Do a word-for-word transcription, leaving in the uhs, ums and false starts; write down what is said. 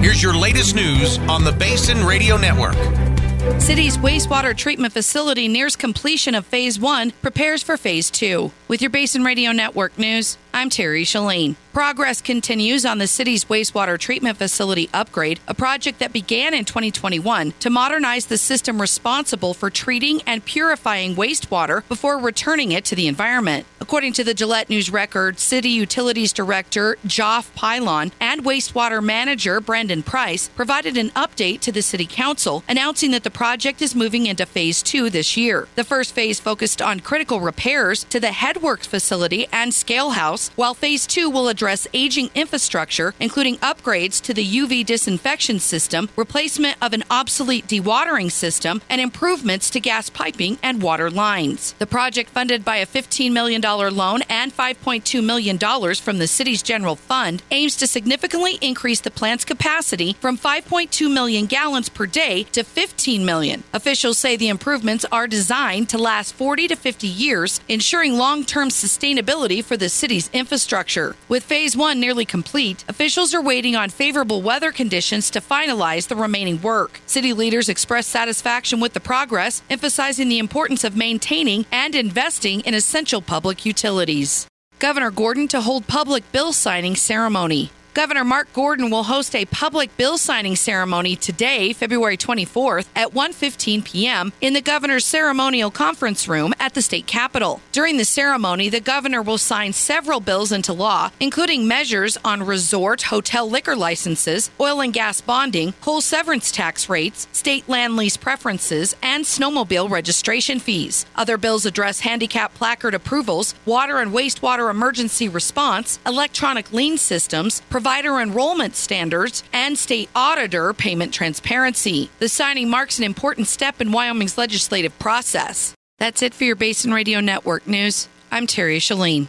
Here's your latest news on the Basin Radio Network. City's wastewater treatment facility nears completion of Phase one, prepares for Phase two. With your Basin Radio Network news, I'm Terry Shalene. Progress continues on the city's wastewater treatment facility upgrade, a project that began in twenty twenty-one to modernize the system responsible for treating and purifying wastewater before returning it to the environment. According to the Gillette News Record, City Utilities Director Joff Pylon and Wastewater Manager Brendan Price provided an update to the City Council, announcing that the project is moving into Phase two this year. The first phase focused on critical repairs to the Headworks facility and Scale House, while Phase two will address aging infrastructure, including upgrades to the U V disinfection system, replacement of an obsolete dewatering system, and improvements to gas piping and water lines. The project, funded by a fifteen million dollars loan and five point two million dollars from the city's general fund, aims to significantly increase the plant's capacity from five point two million gallons per day to fifteen million. Officials say the improvements are designed to last forty to fifty years, ensuring long-term sustainability for the city's infrastructure. With Phase one nearly complete, officials are waiting on favorable weather conditions to finalize the remaining work. City leaders expressed satisfaction with the progress, emphasizing the importance of maintaining and investing in essential public utilities. Governor Gordon to hold public bill signing ceremony. Governor Mark Gordon will host a public bill signing ceremony today, February twenty-fourth, at one fifteen p.m. in the governor's ceremonial conference room at the state capitol. During the ceremony, the governor will sign several bills into law, including measures on resort hotel liquor licenses, oil and gas bonding, coal severance tax rates, state land lease preferences, and snowmobile registration fees. Other bills address handicap placard approvals, water and wastewater emergency response, electronic lien systems, provider enrollment standards, and state auditor payment transparency. The signing marks an important step in Wyoming's legislative process. That's it for your Basin Radio Network news. I'm Terry Shalene.